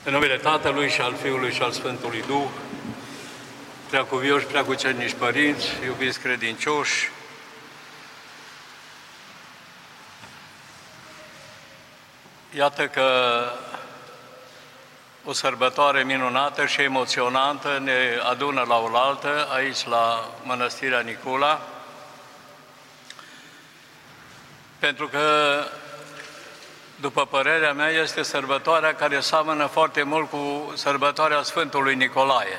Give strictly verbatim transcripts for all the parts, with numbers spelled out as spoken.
În numele Tatălui și al Fiului și al Sfântului Duh, preacuvioși, preacucernici părinți, iubiți credincioși, iată că o sărbătoare minunată și emoționantă ne adună la oaltă aici la Mănăstirea Nicula, pentru că, după părerea mea, este sărbătoarea care seamănă foarte mult cu sărbătoarea Sfântului Nicolae.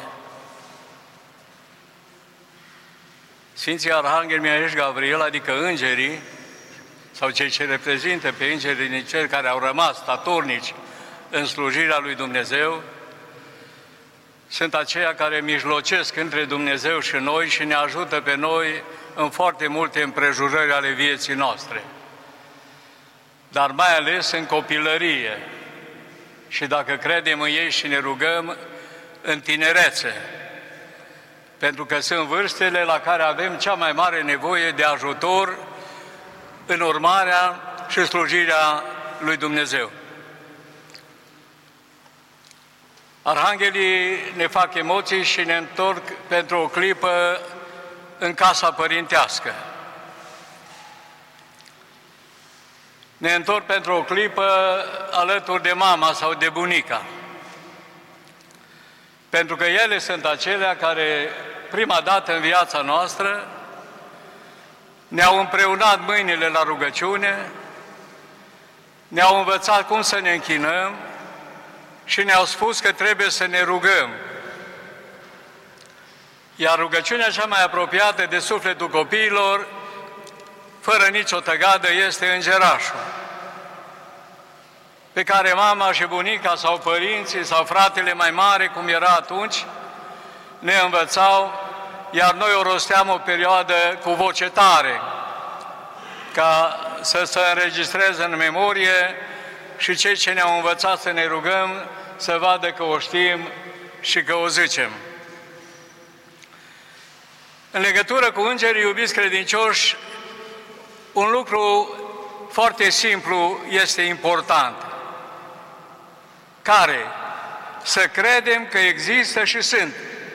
Sfinții Arhanghel Mihail și Gavril, adică îngerii, sau cei ce reprezintă pe îngerii din cer care au rămas statornici în slujirea lui Dumnezeu, sunt aceia care mijlocesc între Dumnezeu și noi și ne ajută pe noi în foarte multe împrejurări ale vieții noastre, dar mai ales în copilărie și dacă credem în ei și ne rugăm, în tinerețe, pentru că sunt vârstele la care avem cea mai mare nevoie de ajutor în urmarea și slujirea lui Dumnezeu. Arhanghelii ne fac emoții și ne întorc pentru o clipă în casa părintească. Ne întorc pentru o clipă alături de mama sau de bunica. Pentru că ele sunt acelea care, prima dată în viața noastră, ne-au împreunat mâinile la rugăciune, ne-au învățat cum să ne închinăm și ne-au spus că trebuie să ne rugăm. Iar rugăciunea cea mai apropiată de sufletul copiilor, fără nicio tăgadă, este îngerașul, pe care mama și bunica sau părinții sau fratele mai mare, cum era atunci, ne învățau, iar noi o rosteam o perioadă cu voce tare, ca să se înregistreze în memorie și cei ce ne-au învățat să ne rugăm să vadă că o știm și că o zicem. În legătură cu îngerii, iubiți credincioși, un lucru foarte simplu este important, care să credem că există și sunt.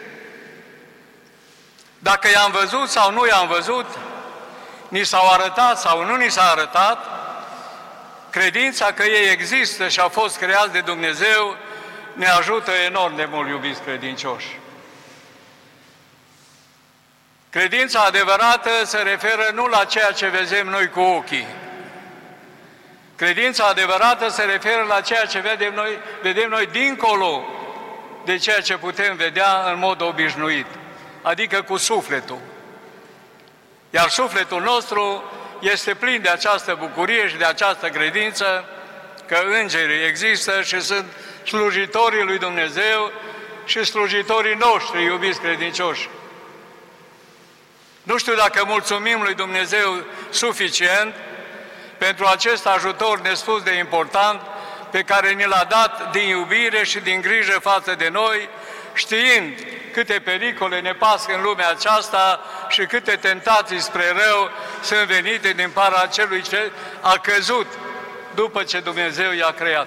Dacă i-am văzut sau nu i-am văzut, ni s-au arătat sau nu ni s-a arătat, credința că ei există și au fost creați de Dumnezeu ne ajută enorm de mult, iubiți credincioși. Credința adevărată se referă nu la ceea ce vedem noi cu ochii. Credința adevărată se referă la ceea ce vedem noi, vedem noi dincolo de ceea ce putem vedea în mod obișnuit, adică cu sufletul. Iar sufletul nostru este plin de această bucurie și de această credință că îngerii există și sunt slujitorii lui Dumnezeu și slujitorii noștri, iubiți credincioși. Nu știu dacă mulțumim lui Dumnezeu suficient pentru acest ajutor nespus de important pe care ni l-a dat din iubire și din grijă față de noi, știind câte pericole ne pasc în lumea aceasta și câte tentații spre rău sunt venite din partea celui ce a căzut după ce Dumnezeu i-a creat.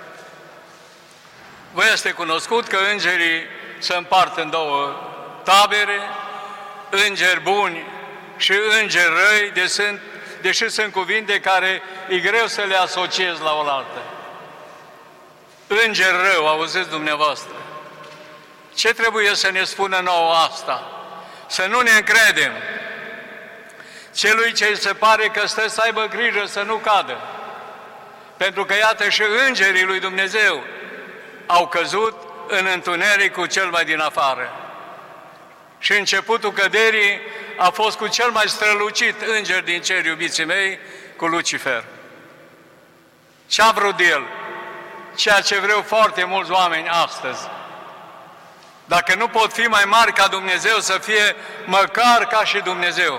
Vă este cunoscut că îngerii se împart în două tabere, îngeri buni și îngeri răi, de sunt, deși sunt cuvinte care e greu să le asociez la oaltă. Îngeri rău, auziți dumneavoastră. Ce trebuie să ne spună nouă asta? Să nu ne încredem. Celui ce îi se pare că stă să aibă grijă să nu cadă. Pentru că iată și îngerii lui Dumnezeu au căzut în întunericul cel mai din afară. Și începutul căderii a fost cu cel mai strălucit înger din cer, iubiții mei, cu Lucifer. Ce-a vrut el? Ceea ce vreau foarte mulți oameni astăzi. Dacă nu pot fi mai mari ca Dumnezeu, să fie măcar ca și Dumnezeu.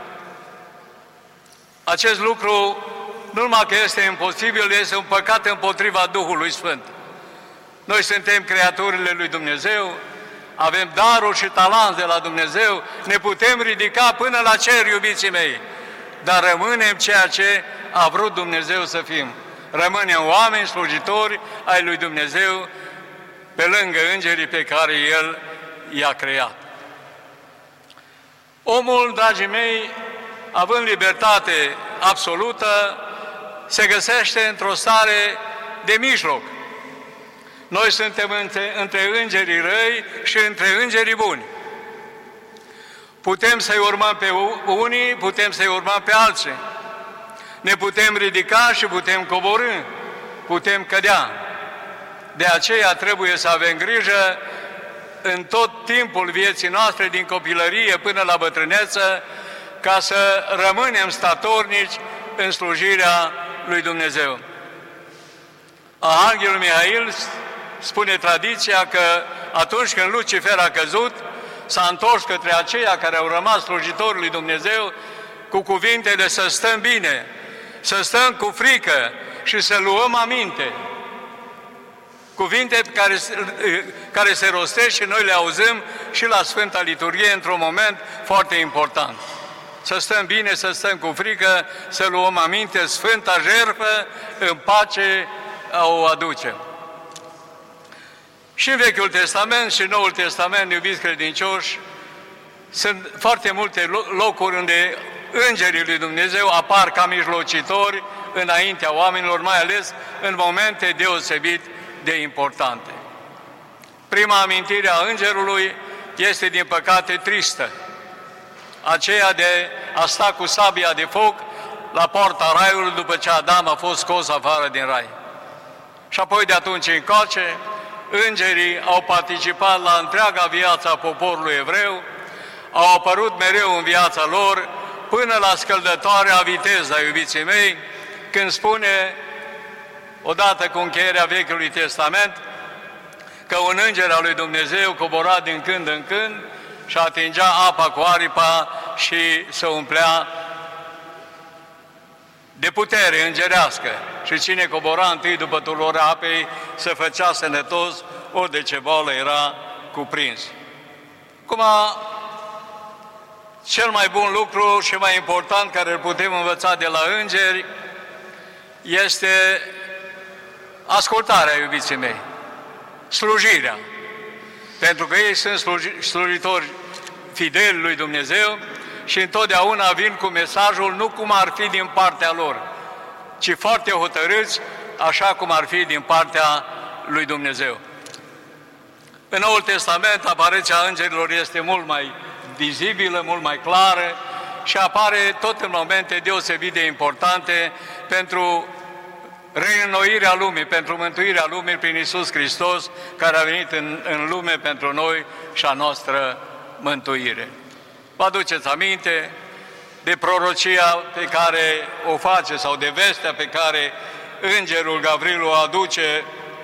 Acest lucru, nu numai că este imposibil, este un păcat împotriva Duhului Sfânt. Noi suntem creaturile lui Dumnezeu, avem daruri și talanți de la Dumnezeu, ne putem ridica până la cer, iubiții mei, dar rămânem ceea ce a vrut Dumnezeu să fim. Rămânem oameni slujitori ai lui Dumnezeu pe lângă îngerii pe care El i-a creat. Omul, dragii mei, având libertate absolută, se găsește într-o stare de mijloc. Noi suntem între, între îngerii răi și între îngerii buni. Putem să-i urmăm pe unii, putem să-i urmăm pe alții. Ne putem ridica și putem coborî, putem cădea. De aceea trebuie să avem grijă în tot timpul vieții noastre, din copilărie până la bătrâneță, ca să rămânem statornici în slujirea lui Dumnezeu. Arhanghelul Mihail, spune tradiția, că atunci când Lucifer a căzut, s-a întors către aceia care au rămas slujitori lui Dumnezeu cu cuvintele să stăm bine, să stăm cu frică și să luăm aminte. Cuvinte care, care se rostesc și noi le auzim și la Sfânta Liturghie într-un moment foarte important. Să stăm bine, să stăm cu frică, să luăm aminte, Sfânta jertfă în pace o aducem. Și în Vechiul Testament și în Noul Testament, iubiți credincioși, sunt foarte multe locuri unde îngerii lui Dumnezeu apar ca mijlocitori înaintea oamenilor, mai ales în momente deosebit de importante. Prima amintire a îngerului este, din păcate, tristă. Aceea de a sta cu sabia de foc la poarta raiului după ce Adam a fost scos afară din rai. Și apoi de atunci încoace, îngerii au participat la întreaga viață a poporului evreu, au apărut mereu în viața lor, până la scăldătoarea viteză, iubiții mei, când spune, odată cu încheierea Vechiului Testament, că un înger al lui Dumnezeu cobora din când în când și atingea apa cu aripa și se umplea de putere îngerească. Și cine cobora întâi după tulorarea apei se făcea sănătos, ori de ce boală era cuprins. Acum, cel mai bun lucru și mai important care îl putem învăța de la îngeri este ascultarea, iubiții mei, slujirea. Pentru că ei sunt slujitori fideli lui Dumnezeu și întotdeauna vin cu mesajul nu cum ar fi din partea lor, ci foarte hotărâți, așa cum ar fi din partea lui Dumnezeu. În Noul Testament, apariția îngerilor este mult mai vizibilă, mult mai clară și apare tot în momente deosebit de importante pentru reînnoirea lumii, pentru mântuirea lumii prin Iisus Hristos, care a venit în, în lume pentru noi și a noastră mântuire. Vă aduceți aminte de prorocia pe care o face sau de vestea pe care îngerul Gavril o aduce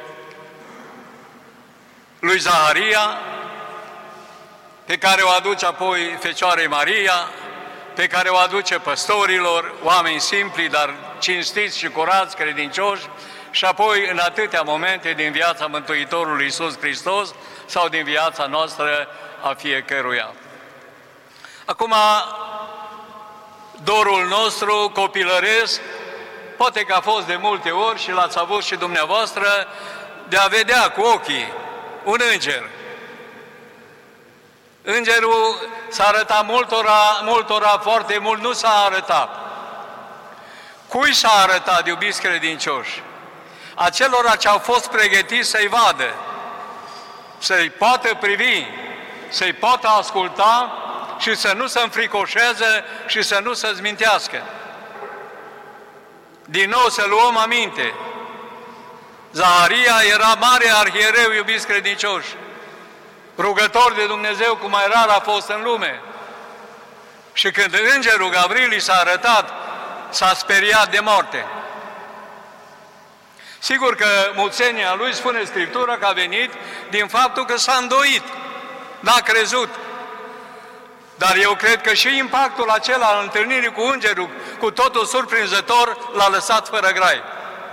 lui Zaharia, pe care o aduce apoi Fecioarei Maria, pe care o aduce păstorilor, oameni simpli, dar cinstiți și curați, credincioși, și apoi în atâtea momente din viața Mântuitorului Iisus Hristos sau din viața noastră a fiecăruia. Acum, dorul nostru copilăresc, poate că a fost de multe ori și l-ați avut și dumneavoastră, de a vedea cu ochii un înger. Îngerul s-a arătat multora, multora foarte mult, nu s-a arătat. Cui s-a arătat, iubiți credincioși? Acelora ce au fost pregătiți să-i vadă, să-i poată privi, să-i poată asculta și să nu se înfricoșeze și să nu se zmintească. Din nou să luăm aminte. Zaharia era mare arhiereu, iubiți credincioși, rugător de Dumnezeu, cum mai rar a fost în lume. Și când îngerul Gavril i s-a arătat, s-a speriat de moarte. Sigur că mulțenia lui, spune Scriptura, că a venit din faptul că s-a îndoit, n-a crezut. Dar eu cred că și impactul acela al întâlnirii cu îngerul, cu totul surprinzător, l-a lăsat fără grai.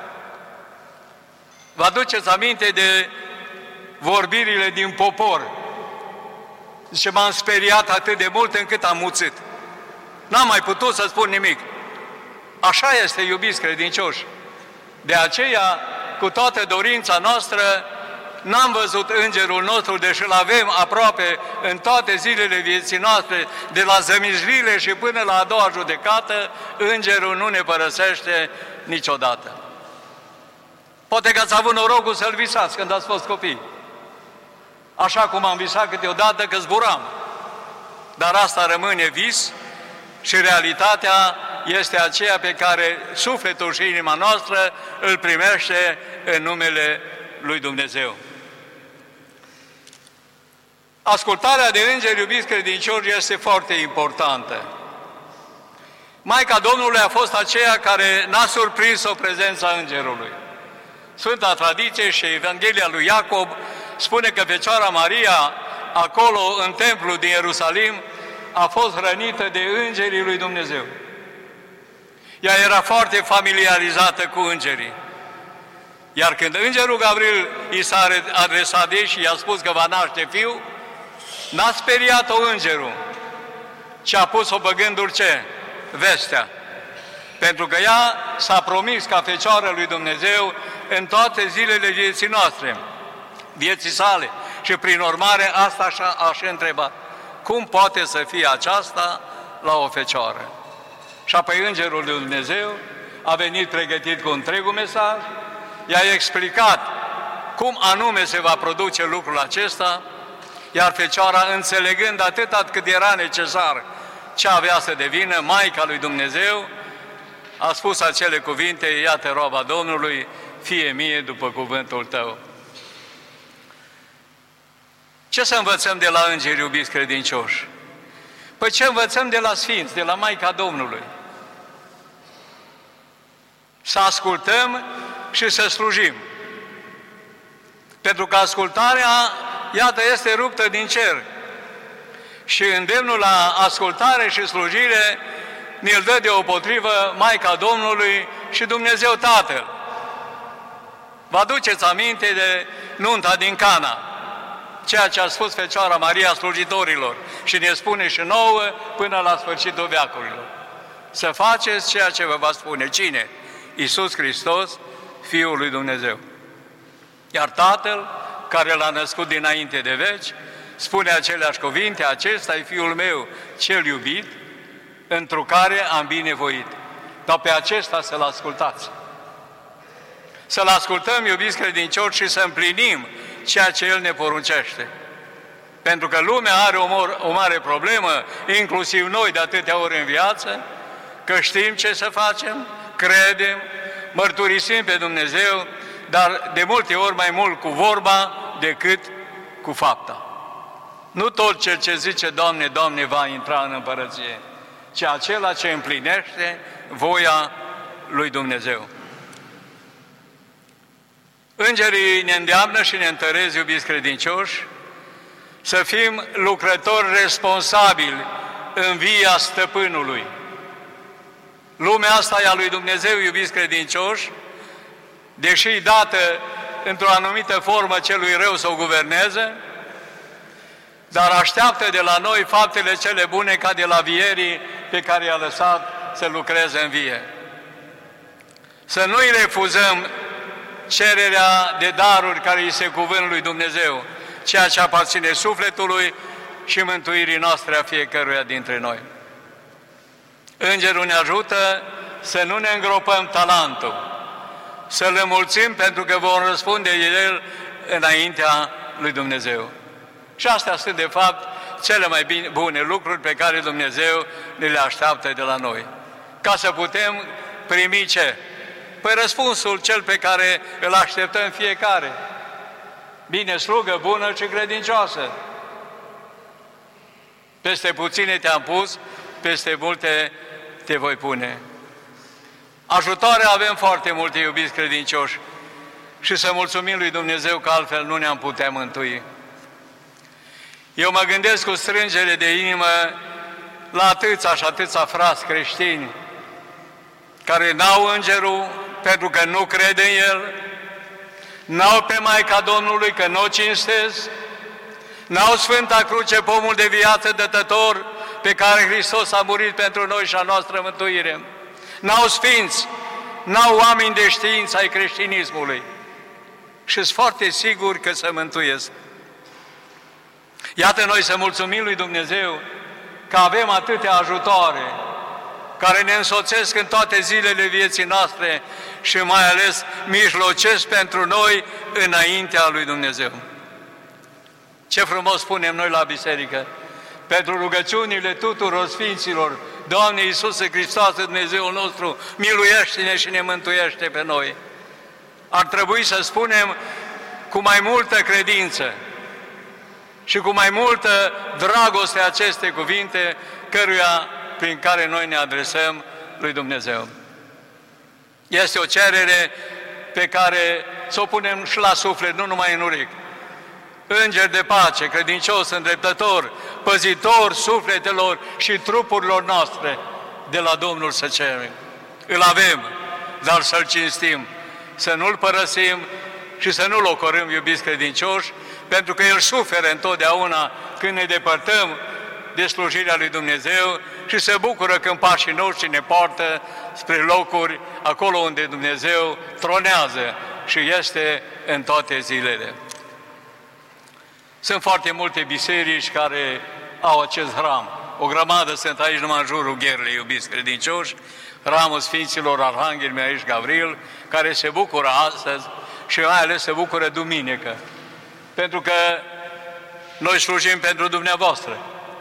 Vă aduceți aminte de vorbirile din popor? Zice, m-am speriat atât de mult încât am muțit. N-am mai putut să spun nimic. Așa este, iubiți credincioși. De aceea, cu toată dorința noastră, n-am văzut îngerul nostru, deși îl avem aproape în toate zilele vieții noastre, de la zămislirile și până la a doua judecată, îngerul nu ne părăsește niciodată. Poate că ați avut norocul să-l visați când ați fost copii. Așa cum am visat câteodată că zburam. Dar asta rămâne vis și realitatea este aceea pe care sufletul și inima noastră îl primește în numele lui Dumnezeu. Ascultarea de îngeri, iubiți credincioși, este foarte importantă. Maica Domnului a fost aceea care n-a surprins-o prezența îngerului. Sfânta tradiție și Evanghelia lui Iacob spune că Fecioara Maria, acolo în templul din Ierusalim, a fost hrănită de îngerii lui Dumnezeu. Ea era foarte familiarizată cu îngerii. Iar când îngerul Gabriel i s-a adresat ei și i-a spus că va naște fiu, n-a speriat-o îngerul, ci a pus-o pe gânduri ce? Vestea. Pentru că ea s-a promis ca Fecioară lui Dumnezeu în toate zilele vieții noastre, vieții sale. Și prin urmare asta așa aș întreba, cum poate să fie aceasta la o fecioară? Și apoi îngerul lui Dumnezeu a venit pregătit cu întregul mesaj, i-a explicat cum anume se va produce lucrul acesta, iar Fecioara, înțelegând atât cât era necesar ce avea să devină Maica lui Dumnezeu, a spus acele cuvinte, iată roaba Domnului, fie mie după cuvântul tău. Ce să învățăm de la îngeri, iubiți credincioși? Păi ce învățăm de la Sfinți, de la Maica Domnului? Să ascultăm și să slujim. Pentru că ascultarea, iată, este ruptă din cer. Și îndemnul la ascultare și slujire ne-l dă deopotrivă Maica Domnului și Dumnezeu Tatăl. Vă aduceți aminte de nunta din Cana, ceea ce a spus Fecioara Maria slujitorilor și ne spune și nouă până la sfârșitul veacurilor. Să faceți ceea ce vă va spune. Cine? Iisus Hristos, Fiul lui Dumnezeu. Iar Tatăl, care l-a născut dinainte de veci, spune aceleași cuvinte, acesta e Fiul meu, cel iubit, întru care am binevoit. Dar pe acesta să-L ascultați. Să-L ascultăm, iubiți credincioși, și să împlinim ceea ce El ne poruncește. Pentru că lumea are o, o mare problemă, inclusiv noi de atâtea ori în viață, că știm ce să facem, credem, mărturisim pe Dumnezeu, dar de multe ori mai mult cu vorba decât cu fapta. Nu tot cel ce zice, Doamne, Doamne, va intra în împărăție, ci acela ce împlinește voia lui Dumnezeu. Îngerii ne îndeamnă și ne întăresc, iubiți credincioși, să fim lucrători responsabili în via Stăpânului. Lumea asta e a lui Dumnezeu, iubiți credincioși, deși dată într-o anumită formă celui rău să o guverneze, dar așteaptă de la noi faptele cele bune ca de la vierii pe care i-a lăsat să lucreze în vie. Să nu-i refuzăm cererea de daruri care îi se cuvânt lui Dumnezeu, ceea ce aparține sufletului și mântuirii noastre a fiecăruia dintre noi. Îngerul ne ajută să nu ne îngropăm talentul, să-l înmulțim pentru că vom răspunde el înaintea lui Dumnezeu. Și astea sunt, de fapt, cele mai bune lucruri pe care Dumnezeu ne le așteaptă de la noi. Ca să putem primi ce? Păi răspunsul cel pe care îl așteptăm fiecare. Bine, slugă bună și credincioasă. Peste puține te-am pus, peste multe te voi pune. Ajutoare avem foarte multe, iubiți credincioși, și să mulțumim lui Dumnezeu că altfel nu ne-am putea mântui. Eu mă gândesc cu strângere de inimă la atâția și atâția frați creștini care n-au îngerul pentru că nu cred în El, n-au pe Maica Domnului că nu o cinstesc, n-au Sfânta Cruce, pomul de viață dătător pe care Hristos a murit pentru noi și a noastră mântuire, n-au sfinți, n-au oameni de știință ai creștinismului. și sunt foarte sigur că se mântuiesc. Iată noi să mulțumim lui Dumnezeu că avem atâtea ajutoare care ne însoțesc în toate zilele vieții noastre și mai ales mijlocesc pentru noi înaintea lui Dumnezeu. Ce frumos spunem noi la biserică! Pentru rugăciunile tuturor Sfinților, Doamne Iisuse Hristoase, Dumnezeul nostru, miluiește-ne și ne mântuiește pe noi. Ar trebui să spunem cu mai multă credință și cu mai multă dragoste aceste cuvinte căruia prin care noi ne adresăm lui Dumnezeu. Este o cerere pe care să o punem și la suflet, nu numai în urechi. Înger de pace, credincios, îndreptător, păzitor sufletelor și trupurilor noastre, de la Domnul să cerem. Îl avem, dar să-L cinstim, să nu-L părăsim și să nu-L ocorâm, iubiți credincioși, pentru că El suferă întotdeauna când ne depărtăm de slujirea lui Dumnezeu și se bucură când pașii noștri ne poartă spre locuri acolo unde Dumnezeu tronează și este în toate zilele. Sunt foarte multe biserici care au acest hram. O grămadă sunt aici numai în jurul gherlei, iubiți credincioși, hramul Sfinților Arhanghel Mihail și Gavril, care se bucură astăzi și mai ales se bucură duminică. Pentru că noi slujim pentru dumneavoastră.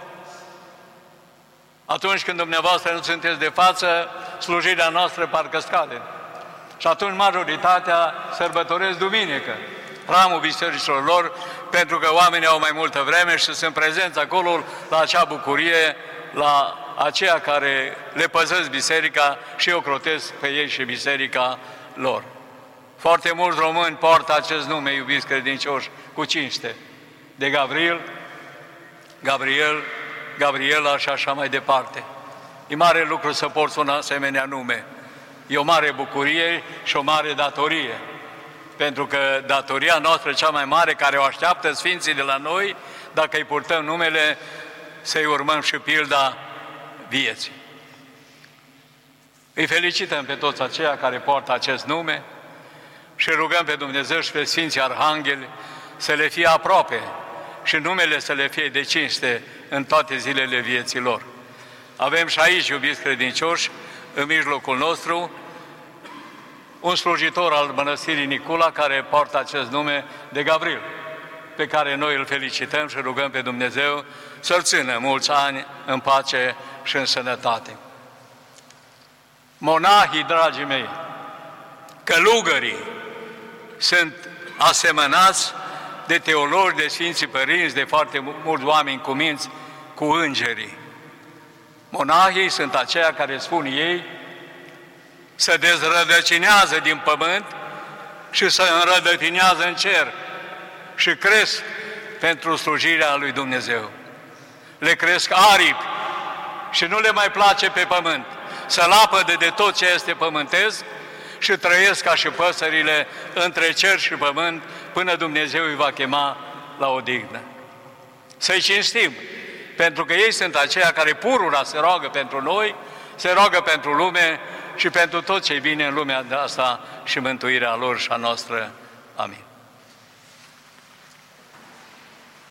Atunci când dumneavoastră nu sunteți de față, slujirea noastră parcă scade. Și atunci majoritatea sărbătoresc duminică, hramul bisericilor lor, pentru că oamenii au mai multă vreme și sunt prezenți acolo la acea bucurie, la aceia care le păzesc biserica și ocrotesc pe ei și biserica lor. Foarte mulți români poartă acest nume, iubiți credincioși, cu cinste, de Gavril, Gabriel, Gabriela și așa mai departe. E mare lucru să porți un asemenea nume. E o mare bucurie și o mare datorie. Pentru că datoria noastră cea mai mare, care o așteaptă Sfinții de la noi, dacă îi purtăm numele, să-i urmăm și pilda vieții. Îi felicităm pe toți aceia care poartă acest nume și rugăm pe Dumnezeu și pe Sfinții Arhangheli să le fie aproape și numele să le fie de cinste în toate zilele vieții lor. Avem și aici, iubiți credincioși, în mijlocul nostru, un slujitor al mănăstirii Nicula care poartă acest nume de Gavril, pe care noi îl felicităm și rugăm pe Dumnezeu să-l țină mulți ani în pace și în sănătate. Monahii, dragii mei, călugării sunt asemănați de teologi, de Sfinții Părinți, de foarte mulți oameni cuminți, cu îngerii. Monahii sunt aceia care spun ei să dezrădăcinează din pământ și să înrădătinează în cer și cresc pentru slujirea lui Dumnezeu. Le cresc aripi și nu le mai place pe pământ. Se lapădă de tot ce este pământesc și trăiesc ca și păsările între cer și pământ până Dumnezeu îi va chema la odihnă. Să-i cinstim, pentru că ei sunt aceia care purura se roagă pentru noi, se roagă pentru lume și pentru tot ce vine în lumea asta și mântuirea lor și a noastră. Amin.